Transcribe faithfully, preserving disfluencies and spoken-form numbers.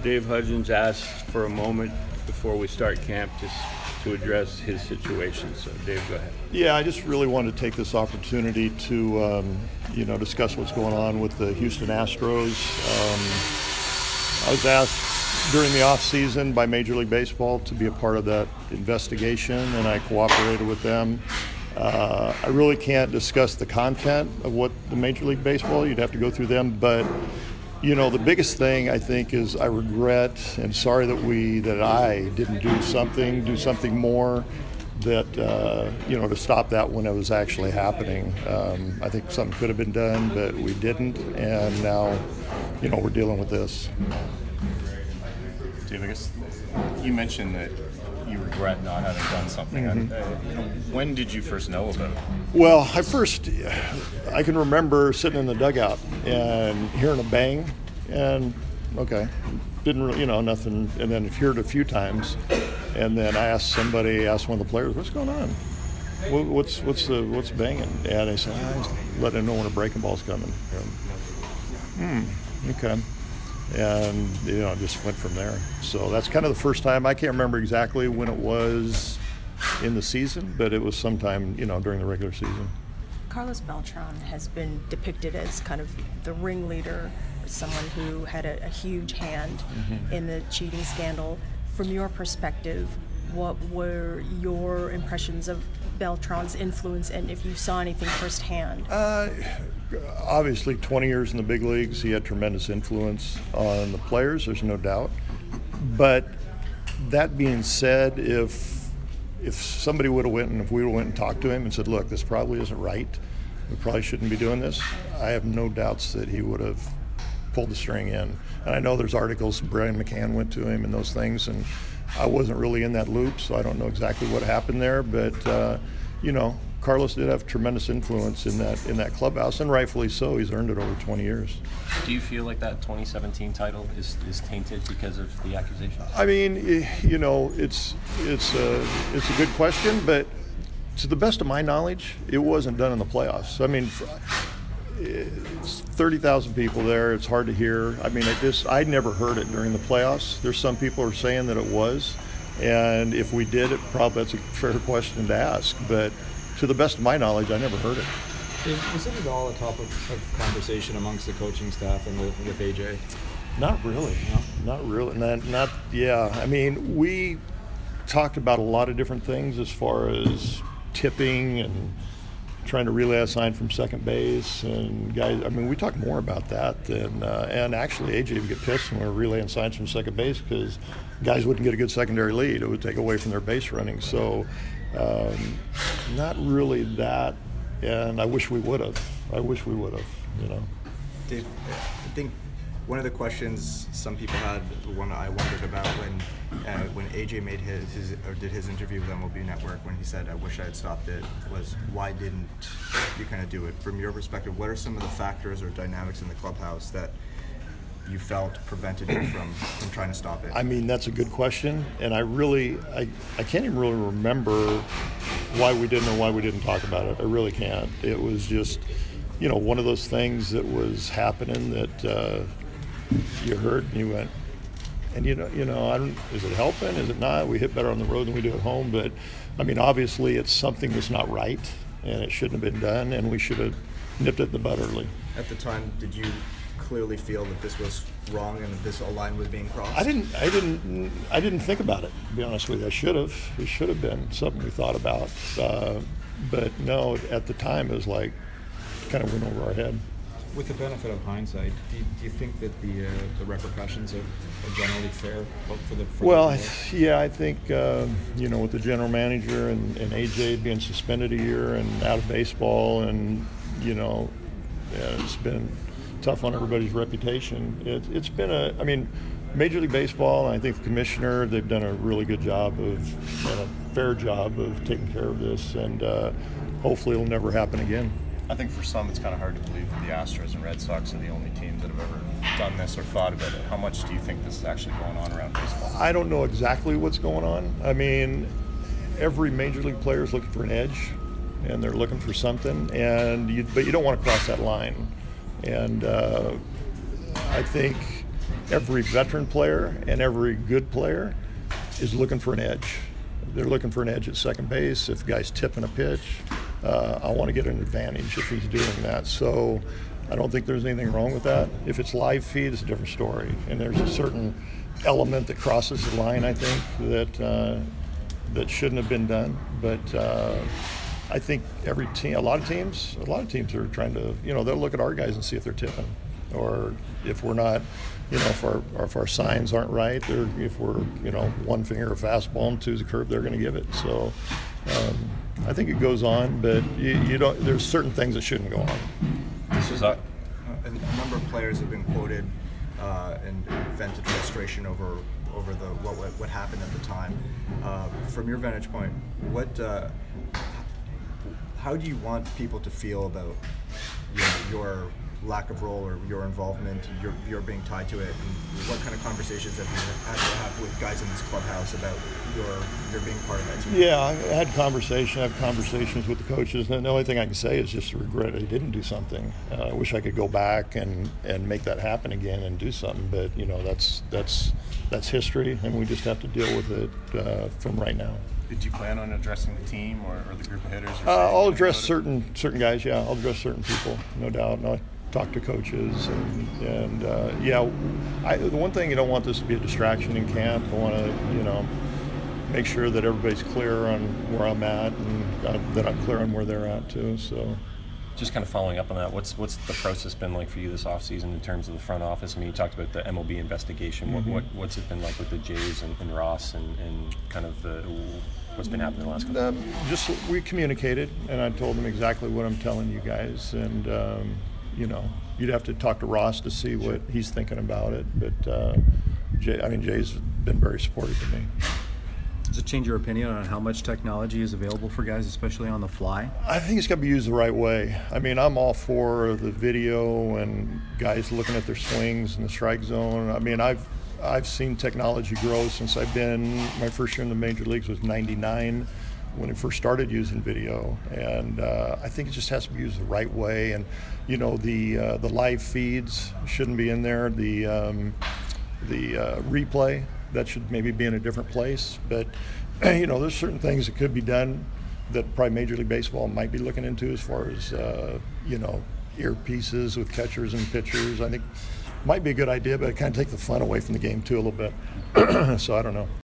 Dave Hudgens asked for a moment before we start camp just to address his situation. So, Dave, go ahead. Yeah, I just really wanted to take this opportunity to, um, you know, discuss what's going on with the Houston Astros. Um, I was asked during the off season by Major League Baseball to be a part of that investigation, and I cooperated with them. Uh, I really can't discuss the content of what the Major League Baseball, you'd have to go through them, but you know, the biggest thing I think is I regret and sorry that we, that I didn't do something, do something more that, uh, you know, to stop that when it was actually happening. Um, I think something could have been done, but we didn't, and now, you know, we're dealing with this. Dave, I guess you mentioned that you regret not having done something. Mm-hmm. Uh, you know, when did you first know about it? Well, I first, I can remember sitting in the dugout and hearing a bang, and okay, didn't really, you know, nothing, and then heard it a few times, and then I asked somebody, asked one of the players, what's going on? What's what's the what's banging? And they said, I just letting them know when a breaking ball's coming. And, hmm, okay. And, you know, just went from there. So that's kind of the first time. I can't remember exactly when it was in the season, but it was sometime, you know, during the regular season. Carlos Beltran has been depicted as kind of the ringleader, someone who had a, a huge hand mm-hmm. in the cheating scandal. From your perspective, what were your impressions of Beltran's influence, and if you saw anything firsthand? Uh, obviously, twenty years in the big leagues, he had tremendous influence on the players, there's no doubt. But that being said, if if somebody would have went and if we would have went and talked to him and said, look, this probably isn't right, we probably shouldn't be doing this, I have no doubts that he would have pulled the string in. And I know there's articles, Brian McCann went to him and those things, and I wasn't really in that loop, so I don't know exactly what happened there. But, uh, you know, Carlos did have tremendous influence in that in that clubhouse, and rightfully so. He's earned it over twenty years. Do you feel like that twenty seventeen title is, is tainted because of the accusations? I mean, you know, it's it's a, it's a good question, but to the best of my knowledge, it wasn't done in the playoffs. I mean, it's thirty thousand people there. It's hard to hear. I mean, it just, I never heard it during the playoffs. There's some people who are saying that it was, and if we did, it probably that's a fair question to ask. But to the best of my knowledge, I never heard it. Was it at all a topic of conversation amongst the coaching staff and with, with A J? Not really. No? Not really. Not, not. Yeah. I mean, we talked about a lot of different things as far as tipping and trying to relay a sign from second base, and guys, I mean, we talked more about that than, uh, and actually A J would get pissed when we were relaying signs from second base because guys wouldn't get a good secondary lead. It would take away from their base running. So um, not really that, and I wish we would have. I wish we would have, you know. Dave, I think one of the questions some people had, one I wondered about when uh, when A J made his, his or did his interview with M L B Network, when he said, "I wish I had stopped it," was why didn't you kind of do it? From your perspective, what are some of the factors or dynamics in the clubhouse that you felt prevented you from, from trying to stop it? I mean, that's a good question, and I really, I, I can't even really remember why we didn't or why we didn't talk about it. I really can't. It was just, you know, one of those things that was happening that uh, you heard and you went, and you know, you know, I don't, is it helping? Is it not? We hit better on the road than we do at home, but I mean, obviously, it's something that's not right, and it shouldn't have been done, and we should have nipped it in the bud early. At the time, did you clearly feel that this was wrong and that this line was being crossed? I didn't. I didn't. I didn't think about it. To be honest with you, I should have. It should have been something we thought about. Uh, but no, at the time, it was like kind of went over our head. With the benefit of hindsight, do you, do you think that the uh, the repercussions are, are generally fair for the? For well, the I, yeah, I think uh, you know, with the general manager and, and A J being suspended a year and out of baseball, and you know, yeah, it's been tough on everybody's reputation. It, it's been a, I mean, Major League Baseball, and I think the commissioner, they've done a really good job of, and a fair job of taking care of this, and uh, hopefully it'll never happen again. I think for some it's kind of hard to believe that the Astros and Red Sox are the only teams that have ever done this or thought about it. How much do you think this is actually going on around baseball? I don't know exactly what's going on. I mean, every Major League player is looking for an edge, and they're looking for something, and you, but you don't want to cross that line. And uh, I think every veteran player and every good player is looking for an edge. They're looking for an edge at second base. If a guy's tipping a pitch, uh, I want to get an advantage if he's doing that. So I don't think there's anything wrong with that. If it's live feed, it's a different story. And there's a certain element that crosses the line, I think, that uh, that shouldn't have been done. But uh, I think every team, a lot of teams, a lot of teams are trying to, you know, they'll look at our guys and see if they're tipping, or if we're not, you know, if our if our signs aren't right, or if we're, you know, one finger a fastball and two's a curve, they're going to give it. So um, I think it goes on, but you, you don't. There's certain things that shouldn't go on. This is uh, A a number of players have been quoted uh, and vented frustration over over the what what, what happened at the time. Uh, from your vantage point, what uh, how do you want people to feel about your, your lack of role or your involvement, your your being tied to it, and what kind of conversations have you had to have with guys in this clubhouse about your your being part of that team? Yeah, I had conversation. I have conversations with the coaches, and the only thing I can say is just regret I didn't do something. Uh, I wish I could go back and, and make that happen again and do something. But you know, that's that's that's history, and we just have to deal with it uh, from right now. Did you plan on addressing the team or, or the group of hitters? Or Uh, saying I'll anything address about it? certain certain guys. Yeah, I'll address certain people, no doubt. And I'll talk to coaches, and, and uh, yeah, I, the one thing, you don't want this to be a distraction in camp. I want to, you know, make sure that everybody's clear on where I'm at, and uh, that I'm clear on where they're at too. So. Just kind of following up on that, what's what's the process been like for you this offseason in terms of the front office? I mean, you talked about the M L B investigation. Mm-hmm. What, what what's it been like with the Jays and, and Ross, and, and kind of the what's been happening the last couple? Uh, just we communicated, and I told them exactly what I'm telling you guys, and um, you know, you'd have to talk to Ross to see what he's thinking about it. But uh, Jay, I mean, Jay's been very supportive of me. Does it change your opinion on how much technology is available for guys, especially on the fly? I think it's got to be used the right way. I mean, I'm all for the video and guys looking at their swings in the strike zone. I mean, I've I've seen technology grow since I've been. My first year in the major leagues was ninety-nine, when we first started using video, and uh, I think it just has to be used the right way. And you know, the uh, the live feeds shouldn't be in there. The um, the uh, replay, that should maybe be in a different place. But you know, there's certain things that could be done that probably Major League Baseball might be looking into, as far as uh, you know, earpieces with catchers and pitchers. I think might be a good idea, but it kind of take the fun away from the game too a little bit. So I don't know.